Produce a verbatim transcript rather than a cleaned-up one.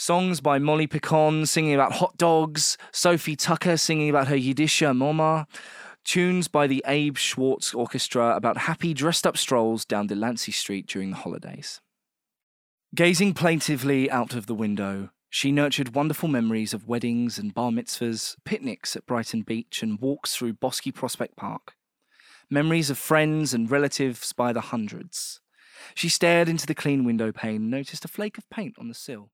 Songs by Molly Picon singing about hot dogs, Sophie Tucker singing about her Yiddisher Mama, tunes by the Abe Schwartz Orchestra about happy dressed-up strolls down Delancey Street during the holidays. Gazing plaintively out of the window, she nurtured wonderful memories of weddings and bar mitzvahs, picnics at Brighton Beach, and walks through bosky Prospect Park. Memories of friends and relatives by the hundreds. She stared into the clean window pane and noticed a flake of paint on the sill.